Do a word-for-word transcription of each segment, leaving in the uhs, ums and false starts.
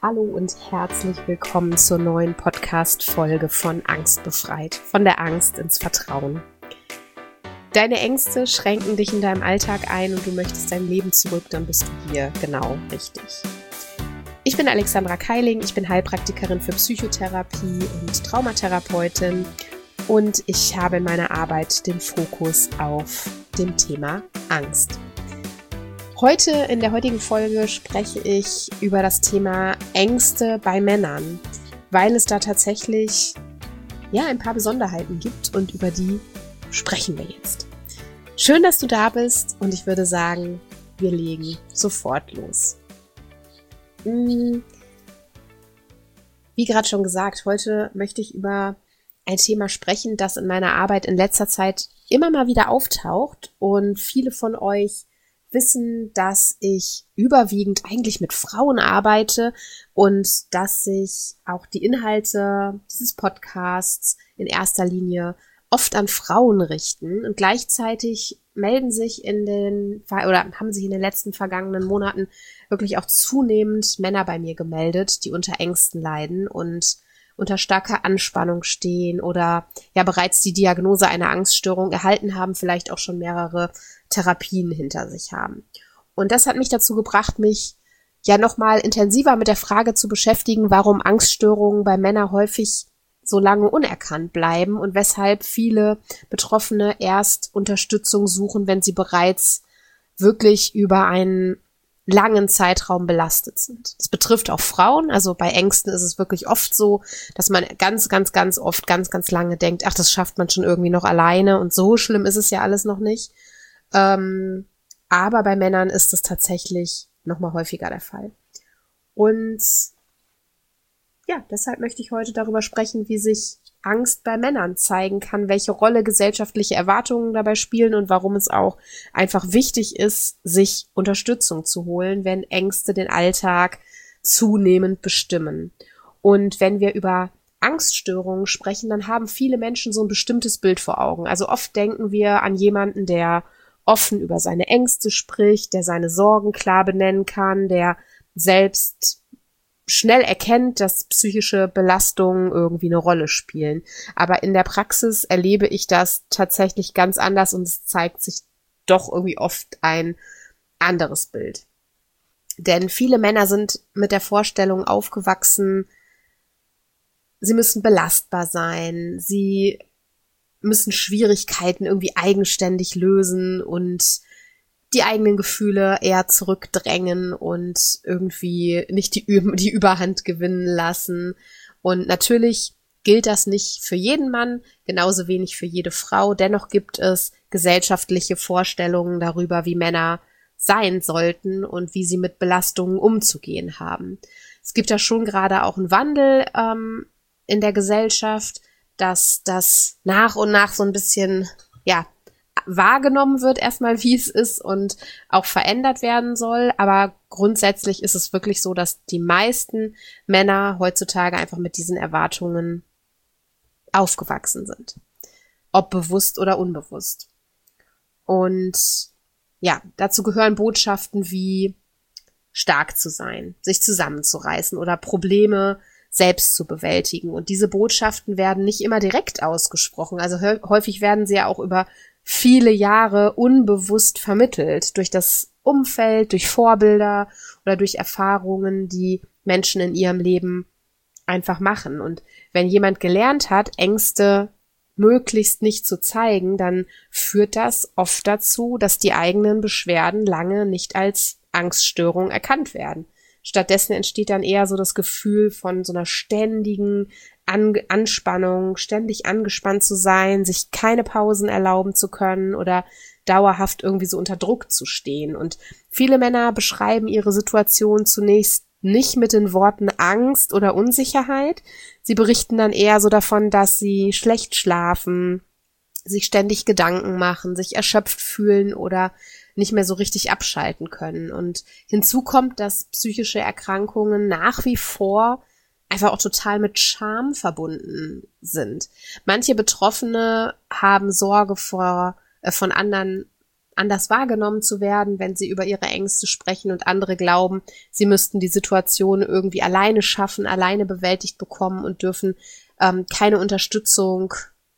Hallo und herzlich willkommen zur neuen Podcast-Folge von Angst befreit, von der Angst ins Vertrauen. Deine Ängste schränken dich in deinem Alltag ein und du möchtest dein Leben zurück, dann bist du hier genau richtig. Ich bin Alexandra Keiling, ich bin Heilpraktikerin für Psychotherapie und Traumatherapeutin und ich habe in meiner Arbeit den Fokus auf dem Thema Angst. Heute, in der heutigen Folge, spreche ich über das Thema Ängste bei Männern, weil es da tatsächlich ja ein paar Besonderheiten gibt und über die sprechen wir jetzt. Schön, dass du da bist und ich würde sagen, wir legen sofort los. Wie gerade schon gesagt, heute möchte ich über ein Thema sprechen, das in meiner Arbeit in letzter Zeit immer mal wieder auftaucht und viele von euch wissen, dass ich überwiegend eigentlich mit Frauen arbeite und dass sich auch die Inhalte dieses Podcasts in erster Linie oft an Frauen richten und gleichzeitig melden sich in den oder haben sich in den letzten vergangenen Monaten wirklich auch zunehmend Männer bei mir gemeldet, die unter Ängsten leiden und unter starker Anspannung stehen oder ja bereits die Diagnose einer Angststörung erhalten haben, vielleicht auch schon mehrere Therapien hinter sich haben. Und das hat mich dazu gebracht, mich ja nochmal intensiver mit der Frage zu beschäftigen, warum Angststörungen bei Männern häufig so lange unerkannt bleiben und weshalb viele Betroffene erst Unterstützung suchen, wenn sie bereits wirklich über einen langen Zeitraum belastet sind. Das betrifft auch Frauen, also bei Ängsten ist es wirklich oft so, dass man ganz, ganz, ganz oft ganz, ganz lange denkt, ach, das schafft man schon irgendwie noch alleine und so schlimm ist es ja alles noch nicht. Ähm, aber bei Männern ist es tatsächlich noch mal häufiger der Fall. Und ja, deshalb möchte ich heute darüber sprechen, wie sich Angst bei Männern zeigen kann, welche Rolle gesellschaftliche Erwartungen dabei spielen und warum es auch einfach wichtig ist, sich Unterstützung zu holen, wenn Ängste den Alltag zunehmend bestimmen. Und wenn wir über Angststörungen sprechen, dann haben viele Menschen so ein bestimmtes Bild vor Augen. Also oft denken wir an jemanden, der offen über seine Ängste spricht, der seine Sorgen klar benennen kann, der selbst schnell erkennt, dass psychische Belastungen irgendwie eine Rolle spielen. Aber in der Praxis erlebe ich das tatsächlich ganz anders und es zeigt sich doch irgendwie oft ein anderes Bild. Denn viele Männer sind mit der Vorstellung aufgewachsen, sie müssen belastbar sein, sie müssen Schwierigkeiten irgendwie eigenständig lösen und die eigenen Gefühle eher zurückdrängen und irgendwie nicht die, die Überhand gewinnen lassen. Und natürlich gilt das nicht für jeden Mann, genauso wenig für jede Frau. Dennoch gibt es gesellschaftliche Vorstellungen darüber, wie Männer sein sollten und wie sie mit Belastungen umzugehen haben. Es gibt da schon gerade auch einen Wandel ähm, in der Gesellschaft, dass das nach und nach so ein bisschen, ja, wahrgenommen wird erstmal, wie es ist und auch verändert werden soll. Aber grundsätzlich ist es wirklich so, dass die meisten Männer heutzutage einfach mit diesen Erwartungen aufgewachsen sind. Ob bewusst oder unbewusst. Und ja, dazu gehören Botschaften wie stark zu sein, sich zusammenzureißen oder Probleme selbst zu bewältigen. Und diese Botschaften werden nicht immer direkt ausgesprochen. Also häufig werden sie ja auch über viele Jahre unbewusst vermittelt durch das Umfeld, durch Vorbilder oder durch Erfahrungen, die Menschen in ihrem Leben einfach machen. Und wenn jemand gelernt hat, Ängste möglichst nicht zu zeigen, dann führt das oft dazu, dass die eigenen Beschwerden lange nicht als Angststörung erkannt werden. Stattdessen entsteht dann eher so das Gefühl von so einer ständigen An- Anspannung, ständig angespannt zu sein, sich keine Pausen erlauben zu können oder dauerhaft irgendwie so unter Druck zu stehen. Und viele Männer beschreiben ihre Situation zunächst nicht mit den Worten Angst oder Unsicherheit. Sie berichten dann eher so davon, dass sie schlecht schlafen, sich ständig Gedanken machen, sich erschöpft fühlen oder nicht mehr so richtig abschalten können. Und hinzu kommt, dass psychische Erkrankungen nach wie vor einfach auch total mit Scham verbunden sind. Manche Betroffene haben Sorge vor, äh, von anderen anders wahrgenommen zu werden, wenn sie über ihre Ängste sprechen und andere glauben, sie müssten die Situation irgendwie alleine schaffen, alleine bewältigt bekommen und dürfen ähm, keine Unterstützung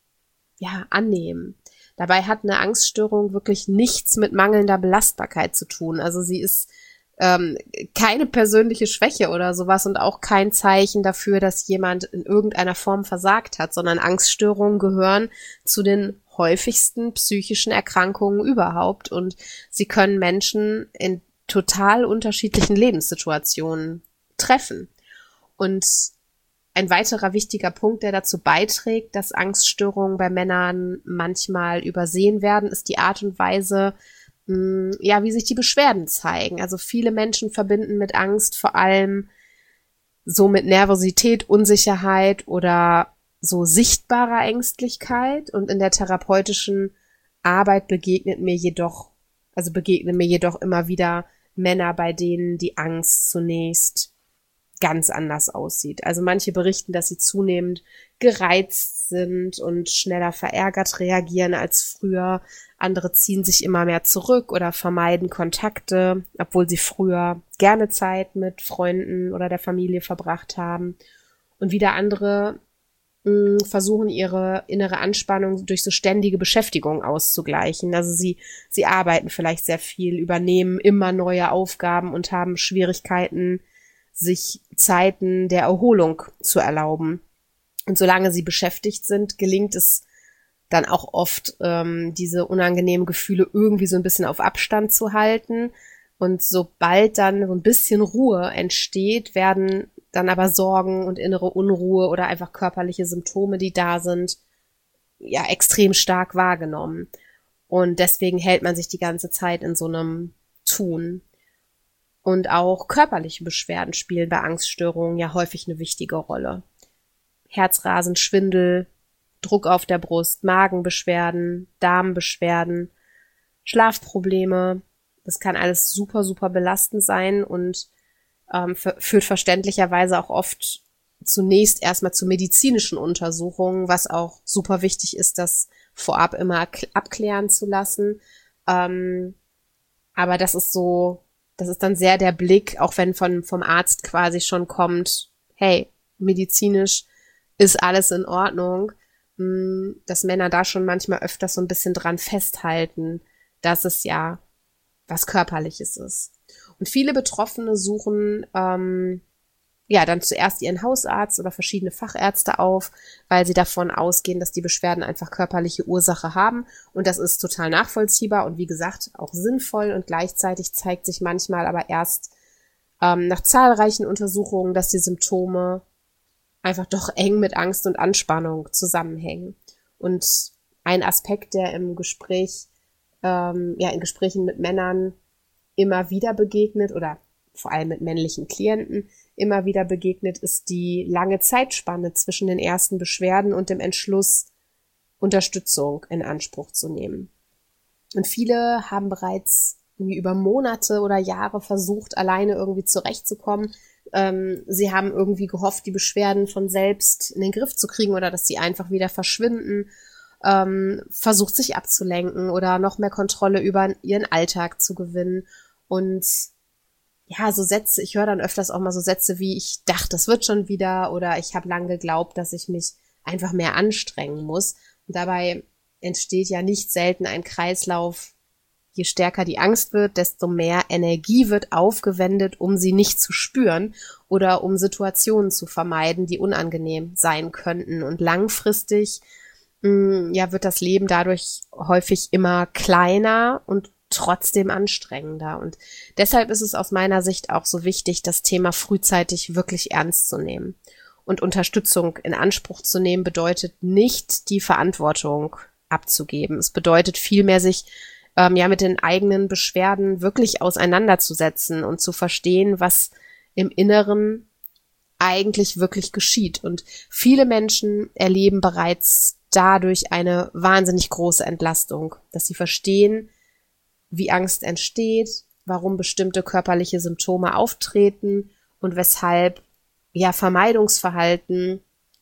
ja annehmen. Dabei hat eine Angststörung wirklich nichts mit mangelnder Belastbarkeit zu tun. Also sie ist ähm, keine persönliche Schwäche oder sowas und auch kein Zeichen dafür, dass jemand in irgendeiner Form versagt hat, sondern Angststörungen gehören zu den häufigsten psychischen Erkrankungen überhaupt und sie können Menschen in total unterschiedlichen Lebenssituationen treffen. Und ein weiterer wichtiger Punkt, der dazu beiträgt, dass Angststörungen bei Männern manchmal übersehen werden, ist die Art und Weise, mh, ja, wie sich die Beschwerden zeigen. Also viele Menschen verbinden mit Angst vor allem so mit Nervosität, Unsicherheit oder so sichtbarer Ängstlichkeit, und in der therapeutischen Arbeit begegnet mir jedoch, also begegnen mir jedoch immer wieder Männer, bei denen die Angst zunächst ganz anders aussieht. Also manche berichten, dass sie zunehmend gereizt sind und schneller verärgert reagieren als früher. Andere ziehen sich immer mehr zurück oder vermeiden Kontakte, obwohl sie früher gerne Zeit mit Freunden oder der Familie verbracht haben. Und wieder andere mh, versuchen ihre innere Anspannung durch so ständige Beschäftigung auszugleichen. Also sie, sie arbeiten vielleicht sehr viel, übernehmen immer neue Aufgaben und haben Schwierigkeiten, sich Zeiten der Erholung zu erlauben. Und solange sie beschäftigt sind, gelingt es dann auch oft, ähm, diese unangenehmen Gefühle irgendwie so ein bisschen auf Abstand zu halten. Und sobald dann so ein bisschen Ruhe entsteht, werden dann aber Sorgen und innere Unruhe oder einfach körperliche Symptome, die da sind, ja, extrem stark wahrgenommen. Und deswegen hält man sich die ganze Zeit in so einem Tun. Und auch körperliche Beschwerden spielen bei Angststörungen ja häufig eine wichtige Rolle. Herzrasen, Schwindel, Druck auf der Brust, Magenbeschwerden, Darmbeschwerden, Schlafprobleme. Das kann alles super, super belastend sein und ähm, führt verständlicherweise auch oft zunächst erstmal zu medizinischen Untersuchungen, was auch super wichtig ist, das vorab immer abklären zu lassen. Ähm, aber das ist so, das ist dann sehr der Blick, auch wenn von vom Arzt quasi schon kommt, hey, medizinisch ist alles in Ordnung, dass Männer da schon manchmal öfters so ein bisschen dran festhalten, dass es ja was Körperliches ist. Und viele Betroffene suchen ähm, ja dann zuerst ihren Hausarzt oder verschiedene Fachärzte auf, weil sie davon ausgehen, dass die Beschwerden einfach körperliche Ursache haben. Und das ist total nachvollziehbar und wie gesagt auch sinnvoll. Und gleichzeitig zeigt sich manchmal aber erst ähm, nach zahlreichen Untersuchungen, dass die Symptome einfach doch eng mit Angst und Anspannung zusammenhängen. Und ein Aspekt, der im Gespräch, ähm, ja in Gesprächen mit Männern immer wieder begegnet oder vor allem mit männlichen Klienten immer wieder begegnet, ist die lange Zeitspanne zwischen den ersten Beschwerden und dem Entschluss, Unterstützung in Anspruch zu nehmen. Und viele haben bereits irgendwie über Monate oder Jahre versucht, alleine irgendwie zurechtzukommen. Ähm, sie haben irgendwie gehofft, die Beschwerden von selbst in den Griff zu kriegen oder dass sie einfach wieder verschwinden, ähm, versucht sich abzulenken oder noch mehr Kontrolle über ihren Alltag zu gewinnen. Und ja, so Sätze, ich höre dann öfters auch mal so Sätze wie, ich dachte, das wird schon wieder, oder ich habe lange geglaubt, dass ich mich einfach mehr anstrengen muss. Und dabei entsteht ja nicht selten ein Kreislauf. Je stärker die Angst wird, desto mehr Energie wird aufgewendet, um sie nicht zu spüren oder um Situationen zu vermeiden, die unangenehm sein könnten. Und langfristig mh, ja, wird das Leben dadurch häufig immer kleiner und trotzdem anstrengender. Und deshalb ist es aus meiner Sicht auch so wichtig, das Thema frühzeitig wirklich ernst zu nehmen. Und Unterstützung in Anspruch zu nehmen bedeutet nicht, die Verantwortung abzugeben. Es bedeutet vielmehr, sich ähm, ja mit den eigenen Beschwerden wirklich auseinanderzusetzen und zu verstehen, was im Inneren eigentlich wirklich geschieht. Und viele Menschen erleben bereits dadurch eine wahnsinnig große Entlastung, dass sie verstehen, wie Angst entsteht, warum bestimmte körperliche Symptome auftreten und weshalb ja Vermeidungsverhalten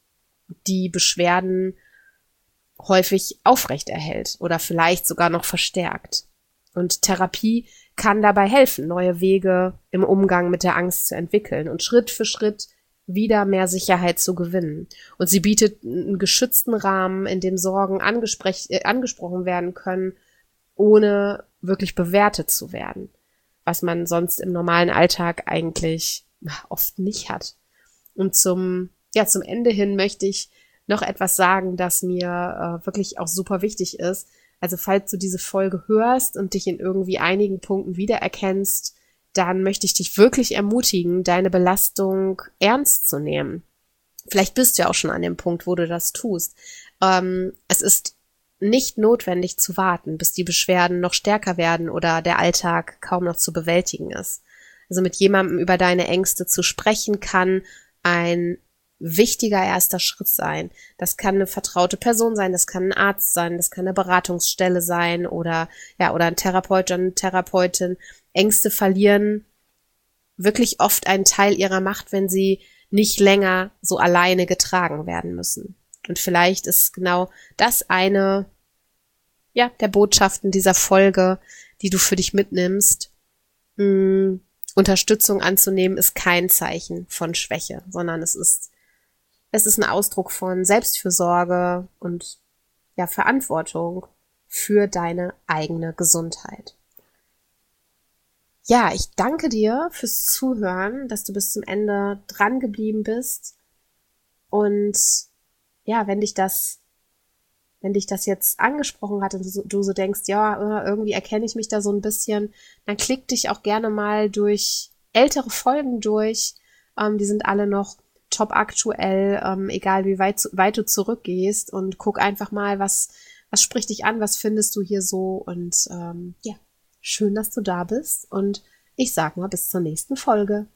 die Beschwerden häufig aufrechterhält oder vielleicht sogar noch verstärkt. Und Therapie kann dabei helfen, neue Wege im Umgang mit der Angst zu entwickeln und Schritt für Schritt wieder mehr Sicherheit zu gewinnen. Und sie bietet einen geschützten Rahmen, in dem Sorgen angespr- äh, angesprochen werden können, ohne wirklich bewertet zu werden, was man sonst im normalen Alltag eigentlich oft nicht hat. Und zum, ja, zum Ende hin möchte ich noch etwas sagen, das mir äh, wirklich auch super wichtig ist. Also falls du diese Folge hörst und dich in irgendwie einigen Punkten wiedererkennst, dann möchte ich dich wirklich ermutigen, deine Belastung ernst zu nehmen. Vielleicht bist du ja auch schon an dem Punkt, wo du das tust. Ähm, es ist nicht notwendig zu warten, bis die Beschwerden noch stärker werden oder der Alltag kaum noch zu bewältigen ist. Also mit jemandem über deine Ängste zu sprechen, kann ein wichtiger erster Schritt sein. Das kann eine vertraute Person sein, das kann ein Arzt sein, das kann eine Beratungsstelle sein oder ja oder ein Therapeut oder eine Therapeutin. Ängste verlieren wirklich oft einen Teil ihrer Macht, wenn sie nicht länger so alleine getragen werden müssen. Und vielleicht ist genau das eine ja der Botschaften dieser Folge, die du für dich mitnimmst. Hm, Unterstützung anzunehmen ist kein Zeichen von Schwäche, sondern es ist Es ist ein Ausdruck von Selbstfürsorge und ja Verantwortung für deine eigene Gesundheit. Ja, ich danke dir fürs Zuhören, dass du bis zum Ende dran geblieben bist. Und ja, wenn dich das, wenn dich das jetzt angesprochen hat und du so, du so denkst, ja, irgendwie erkenne ich mich da so ein bisschen, dann klick dich auch gerne mal durch ältere Folgen durch. Ähm, die sind alle noch top aktuell, ähm, egal wie weit, weit du zurückgehst, und guck einfach mal, was, was spricht dich an, was findest du hier so, und ähm, ja, schön, dass du da bist, und ich sag mal bis zur nächsten Folge.